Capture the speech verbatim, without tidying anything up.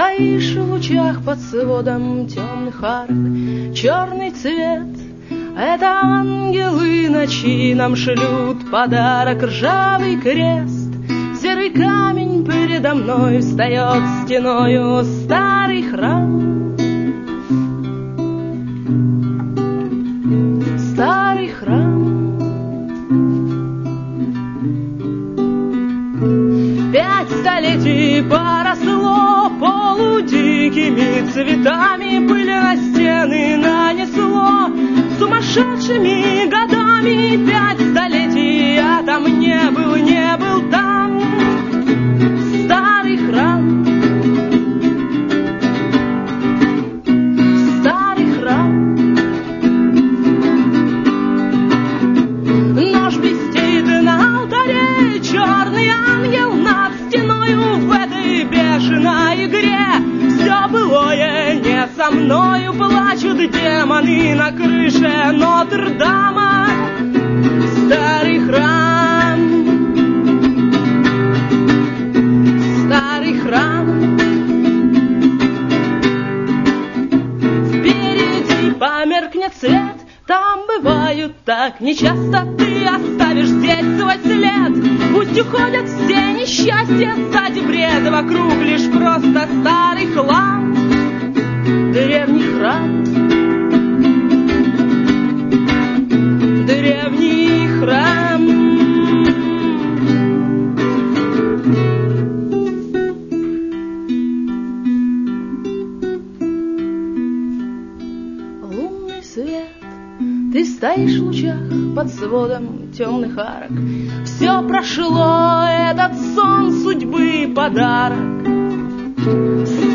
стоишь в лучах под сводом темных арок. Черный цвет — это ангелы ночи нам шлют подарок. Ржавый крест, серый камень передо мной встает стеною старый храм. Старый храм. Пять столетий поросло полудикими цветами, пыль на стены нанесло сумасшедшими годами. Пять столетий я там не был, не был там. Старый храм. Старый храм. Нож блестит на алтаре, черный ангел над стеною. В этой бешеной игре все былое не со мною. Плачут демоны на крыше Нотр-Дама. Старый храм. Старый храм. Впереди померкнет свет, там бывают так нечасто. Ты оставишь здесь свой след. Пусть уходят все несчастья, сзади бред, вокруг лишь просто старый хлам. Древний храм. Древний храм. Лунный свет, ты стоишь в лучах под сводом темных арок. Все прошло, этот сон судьбы подарок.